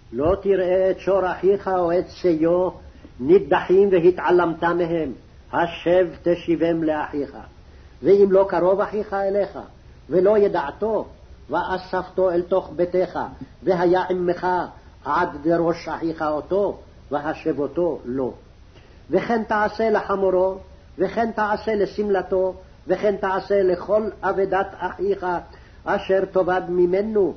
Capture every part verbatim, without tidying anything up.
לא תראה את שור אחיך או את ציו נידחים והתעלמת מהם, השב תשיבם לאחיך. ואם לא קרוב אחיך אליך, ולא ידעתו, ואספתו אל תוך ביתך, והיה עמך עד דראש אחיך אותו, והשב אותו לא. וכן תעשה לחמורו, וכן תעשה לשמלתו, וכן תעשה לכל אבדת אחיך, אשר תאבד ממנו,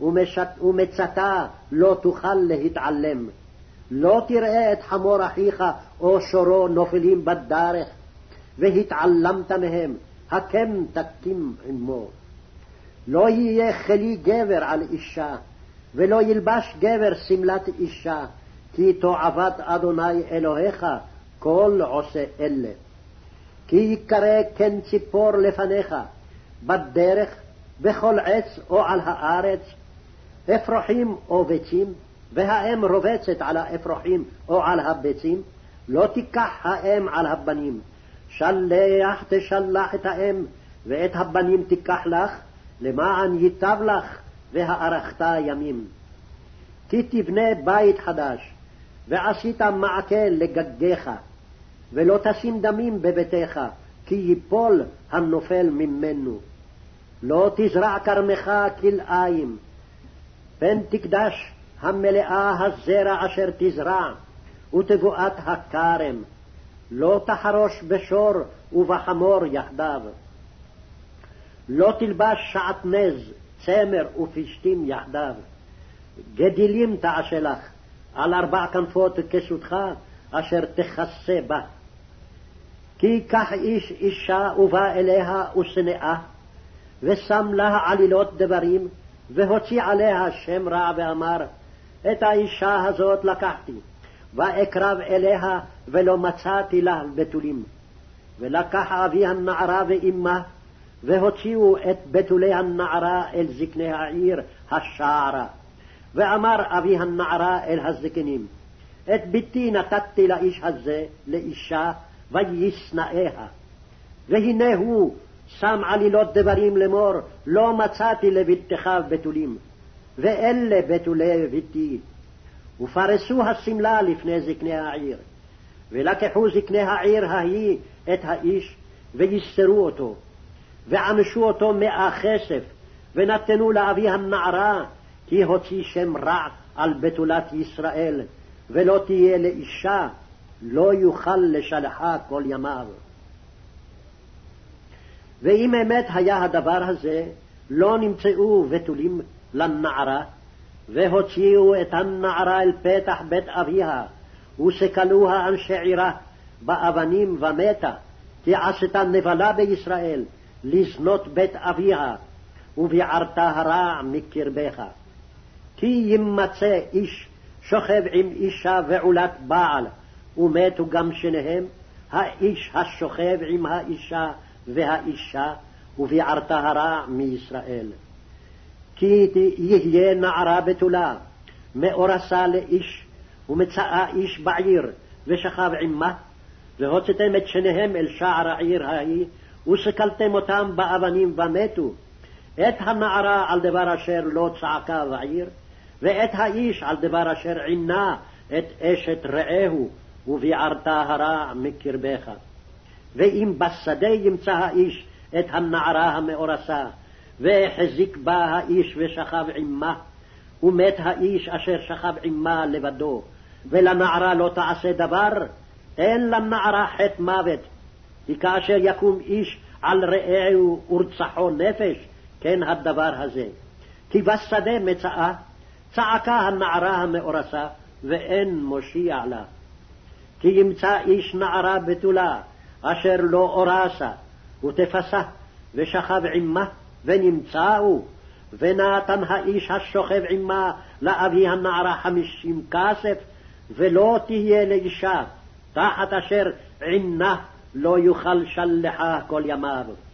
ומצתה לא תוכל להתעלם. לא תראה את חמור אחיך או שורו נופלים בדרך, והתעלמת מהם, הקם תקים עמו. לא יהיה חלי גבר על אישה, ולא ילבש גבר שמלת אישה, כי תועבת אדוני אלוהיך כל עושה אלה. כי יקרא כן ציפור לפניך, בדרך, בכל עץ או על הארץ, אפרוחים או ביצים, והאם רובצת על האפרוחים או על הביצים, לא תיקח האם על הבנים. שלח תשלח את האם, ואת הבנים תיקח לך, למען ייטב לך, והארכת ימים. כי תבנה בית חדש, ועשית מעקה לגגיך, ולא תשים דמים בביתך, כי ייפול הנופל ממנו. לא תזרע כרמך כלאיים, פן תקדש המלאה הזרע אשר תזרע, ותבואת הכרם. לא תחרוש בשור ובחמור יחדיו. לא תלבש שעטנז, צמר ופשתים יחדיו. גדילים תעשה לך, על ארבע כנפות כסותך, אשר תכסה בה. כי ייקח איש אישה ובא אליה ושנאה, ושם לה עלילות דברים, והוציא עליה שם רע ואמר, את האישה הזאת לקחתי, ואקרב אליה ולא מצאתי לה בתולים. ולקח אבי הנערה ואמה, והוציאו את בתולי הנערה אל זקני העיר השערה. ואמר אבי הנערה אל הזקנים, את ביתי נתתי לאיש הזה לאישה, וישנאיה. והנה הוא שם עלילות דברים לאמור, לא מצאתי לביתך בתולים, ואלה בתולי ביתי. ופרסו השמלה לפני זקני העיר. ולקחו זקני העיר ההיא את האיש, ויסתרו אותו, וענשו אותו מאה כסף, ונתנו לאבי הנערה, כי הוציא שם רע על בתולת ישראל, ולא תהיה לאישה, לא יוכל לשלחה כל ימיו. ואם אמת היה הדבר הזה, לא נמצאו בתולים לנערה, והוציאו את הנערה אל פתח בית אביה, וסקלוה אנשי עירה באבנים ומתה, כי עשתה נבלה בישראל, לזנות בית אביה, וביערת הרע מקרבך. כי ימצא איש שוכב עם אישה ועולת בעל, ומתו גם שניהם, האיש השוכב עם האישה והאישה, וביערת הרע מישראל. כי יהיה נערה בתולה, מאורסה לאיש, ומצאה איש בעיר, ושכב עמה, והוצאתם את שניהם אל שער העיר ההיא, וסקלתם אותם באבנים ומתו, את הנערה על דבר אשר לא צעקה בעיר, ואת האיש על דבר אשר עינה את אשת רעהו, וביערת הרע מקרבך. ואם בשדה ימצא האיש את הנערה המאורסה, והחזיק בה האיש ושכב עמה, ומת האיש אשר שכב עמה לבדו, ולנערה לא תעשה דבר, אין לנערה חטא מוות. כי כאשר יקום איש על רעהו ורצחו נפש, כן הדבר הזה. כי בשדה מצאה, צעקה הנערה המאורסה, ואין מושיע לה. כי ימצא איש נערה בתולה, אשר לא אורסה, ותפסה, ושכב עמה, ונמצאו, ונתן האיש השוכב עמה לאבי הנערה חמישים כסף, ולא תהיה לאישה, תחת אשר עינה לא יוכל שלחה כל ימיו.